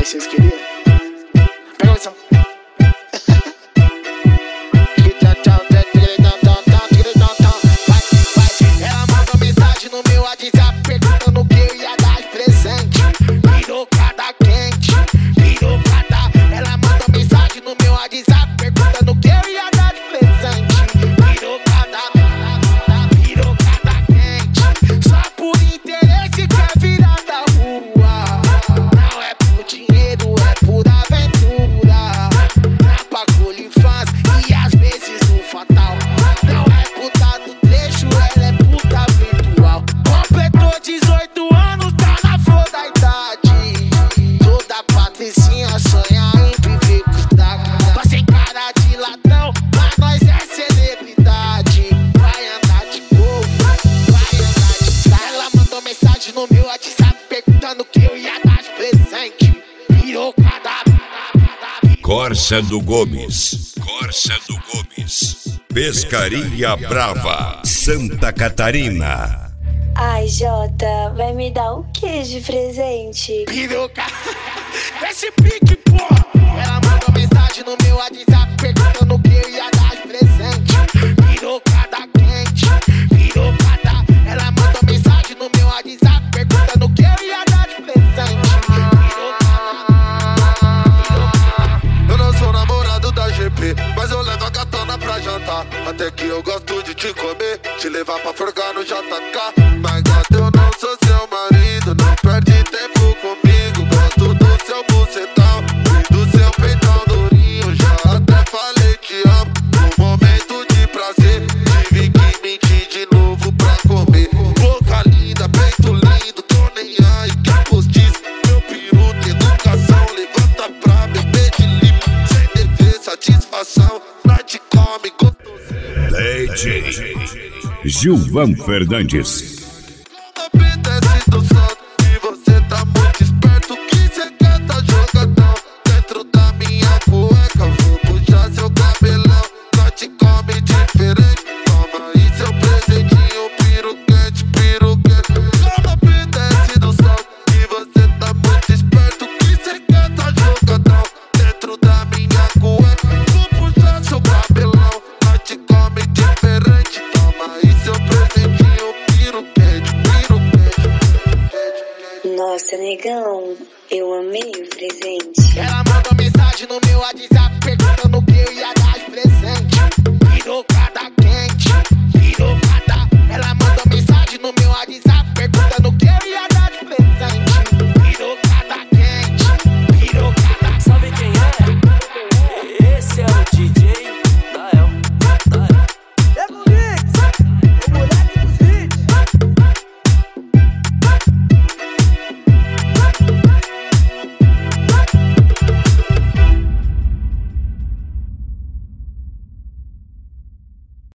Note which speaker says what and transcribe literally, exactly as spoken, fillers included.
Speaker 1: vocês queriam? Pega a missão. Ela mandou mensagem no meu WhatsApp perguntando o que eu ia dar de presente. Pirocada quente, pirocada. Ela mandou mensagem no meu WhatsApp perguntando o que eu ia dar de presente. Pirocada, pirocada quente. Só por interesse quer virar da rua. Não é por dinheiro, é por aventura. Trapa com fãs e às vezes um fatal. Não é puta do trecho, ela é puta virtual. Completou dezoito anos, tá na flor da idade. Toda patricinha sonha em viver com os destaque. Nós sem cara de ladrão, mas nós é celebridade. Vai andar de gol, vai andar de estrada. Ela mandou mensagem no meu WhatsApp perguntando o que eu ia dar de presente. Pirocada.
Speaker 2: Corsa do Gomes, Corsa do Gomes, Pescaria Brava, Santa Catarina.
Speaker 3: Ai, Jota, vai me dar o que de presente?
Speaker 1: Piroca, esse pique, porra. Ela mandou mensagem no meu WhatsApp perguntando o que eu ia dar de presente. Pirocada quente, pirocada. Ela mandou mensagem no meu WhatsApp perguntando o que eu ia dar de presente.
Speaker 4: Eu não sou namorado da G P, mas eu levo a gatona pra jantar. Até que eu gosto de te comer, te levar pra forgar no J K. Mas gata, eu não sou seu marido, não perde tempo comigo. Gosto do seu bucetão e do seu peitão durinho. Já até falei te amo, no momento de prazer tive que mentir de novo pra comer. Boca linda, peito lindo, tô nem aí, que postiço. Meu peru tem educação, levanta pra beber de limpo. Sem dever satisfação, nós te come gostosinho.
Speaker 2: D J Gilvan Fernandes.
Speaker 4: Desce do salto e você tá muito esperto. Que cê quer tá jogadão dentro da minha cueca. Vou puxar seu cabelão, nós te come diferente. Toma aí seu presentinho, piruquete, piruquete. Calma, desce do salto e você tá muito esperto. Que cê quer tá jogadão dentro da minha cueca. Vou puxar seu cabelão, nós te come diferente. Toma aí seu presentinho, piruquete, piruquete.
Speaker 3: Nossa, negão, eu amei o presente.
Speaker 1: Ela mandou mensagem no meu WhatsApp perguntando o que eu ia dar de presente. Pirocada quente.